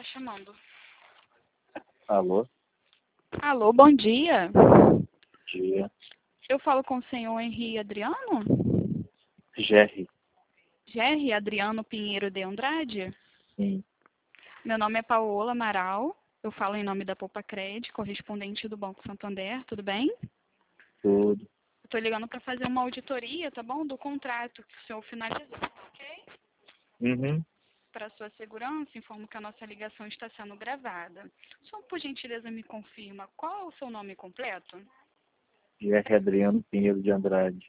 está chamando. Alô? Alô, bom dia. Dia. Eu falo com o senhor Henri Adriano? Jerry. Jerry Adriano Pinheiro de Andrade? Sim. Meu nome é Paola Amaral. Eu falo em nome da Poupa-Cred, correspondente do Banco Santander, tudo bem? Tudo. Estou ligando para fazer uma auditoria, tá bom? Do contrato que o senhor finalizou, ok? Uhum. Para sua segurança, informo que a nossa ligação está sendo gravada. O senhor, por gentileza, me confirma qual é o seu nome completo? Jerry Adriano Pinheiro de Andrade.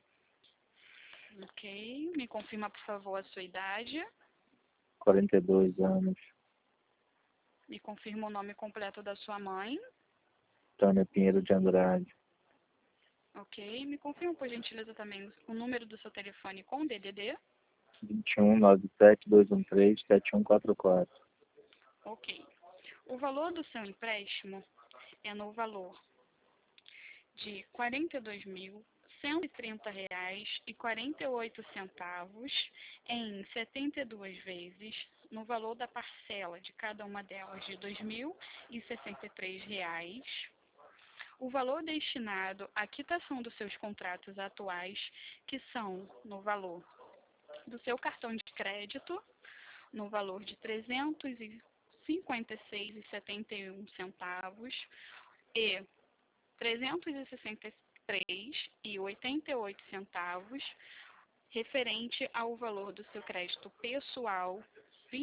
Ok. Me confirma, por favor, a sua idade. 42 anos. Me confirma o nome completo da sua mãe. Tânia Pinheiro de Andrade. Ok. Me confirma, por gentileza, também o número do seu telefone com DDD. 2197-213-7144. Ok. O valor do seu empréstimo é no valor de R$ 42.130,48 em 72 vezes, no valor da parcela de cada uma delas de R$ 2.063. O valor destinado à quitação dos seus contratos atuais, que são no valor do seu cartão de crédito, no valor de R$ 356,71 e R$ 363,88, referente ao valor do seu crédito pessoal, R$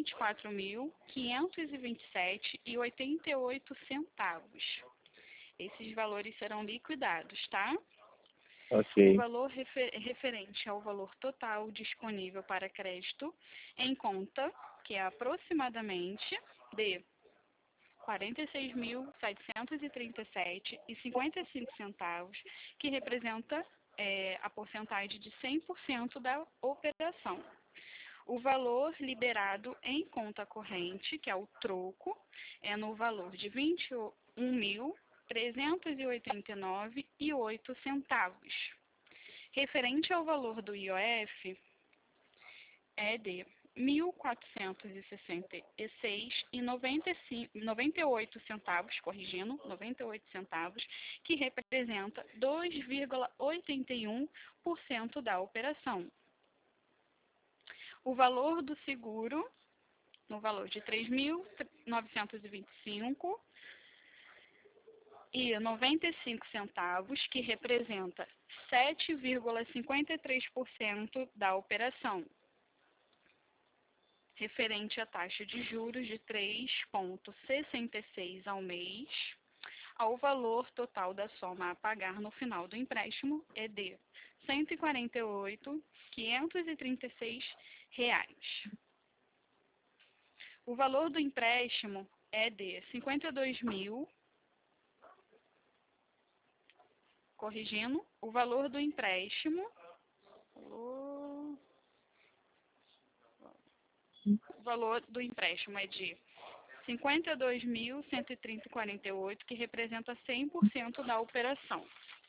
24.527,88. Esses valores serão liquidados, tá? O Ok. valor referente ao valor total disponível para crédito em conta, que é aproximadamente de R$ 46.737,55, que representa a porcentagem de 100% da operação. O valor liberado em conta corrente, que é o troco, é no valor de R$ 21.389,08. Referente ao valor do IOF, é de R$ 1.466,98, corrigindo, 98 centavos, que representa 2,81% da operação. O valor do seguro, no valor de R$ 3.925,95, que representa 7,53% da operação, referente à taxa de juros de 3,66 ao mês. Ao valor total da soma a pagar no final do empréstimo é de R$ 148.536. O valor do empréstimo é de 52.000. Corrigindo, o valor do empréstimo, o valor do empréstimo é de R$ 52.130,48, que representa 100% da operação.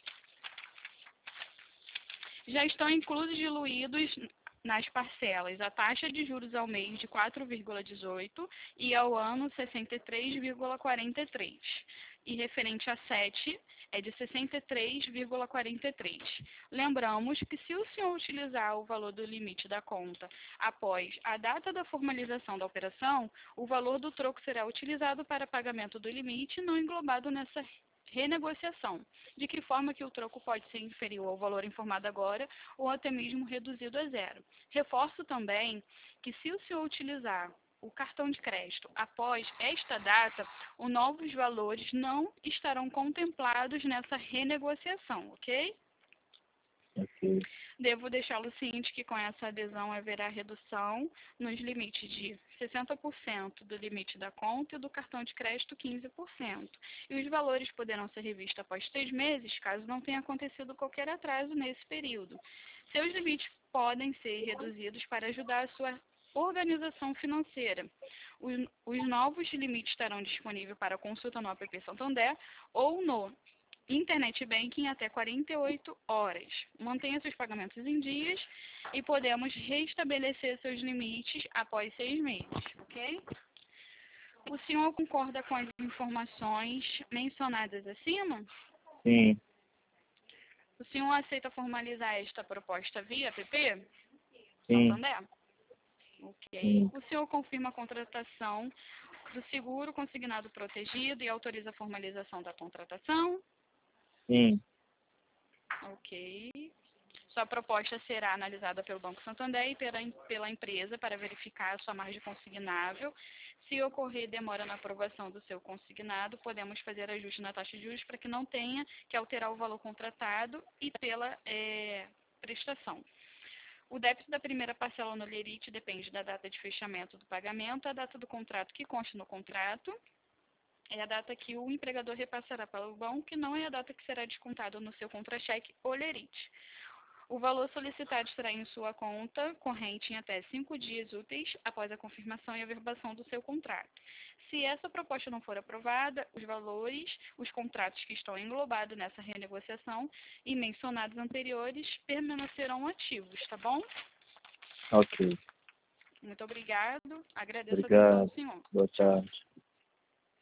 Já estão inclusos diluídos nas parcelas a taxa de juros ao mês de 4,18 e ao ano 63,43. E referente a 7 é de 63,43. Lembramos que se o senhor utilizar o valor do limite da conta após a data da formalização da operação, o valor do troco será utilizado para pagamento do limite não englobado nessa renegociação, de que forma que o troco pode ser inferior ao valor informado agora ou até mesmo reduzido a zero. Reforço também que se o senhor utilizar o cartão de crédito após esta data, os novos valores não estarão contemplados nessa renegociação, ok? Ok. Devo deixá-lo ciente que com essa adesão haverá redução nos limites de 60% do limite da conta e do cartão de crédito 15%. E os valores poderão ser revistos após 3 meses, caso não tenha acontecido qualquer atraso nesse período. Seus limites podem ser reduzidos para ajudar a sua organização financeira. Os novos limites estarão disponíveis para consulta no app Santander ou no Internet Banking até 48 horas. Mantenha seus pagamentos em dias e podemos restabelecer seus limites após 6 meses, ok? O senhor concorda com as informações mencionadas acima? Sim. O senhor aceita formalizar esta proposta via app? Sim. Santander? Ok. Sim. O senhor confirma a contratação do seguro consignado protegido e autoriza a formalização da contratação? Sim. Ok. Sua proposta será analisada pelo Banco Santander e pela empresa para verificar a sua margem consignável. Se ocorrer demora na aprovação do seu consignado, podemos fazer ajuste na taxa de juros para que não tenha que alterar o valor contratado e pela prestação. O débito da primeira parcela no lerite depende da data de fechamento do pagamento, a data do contrato que consta no contrato é a data que o empregador repassará para o banco, que não é a data que será descontado no seu contra-cheque ou lerite. O valor solicitado estará em sua conta corrente em até 5 dias úteis após a confirmação e averbação do seu contrato. Se essa proposta não for aprovada, os valores, os contratos que estão englobados nessa renegociação e mencionados anteriores permanecerão ativos, tá bom? Ok. Muito obrigado. Agradeço a atenção Obrigado. do senhor. Boa Tchau. tarde.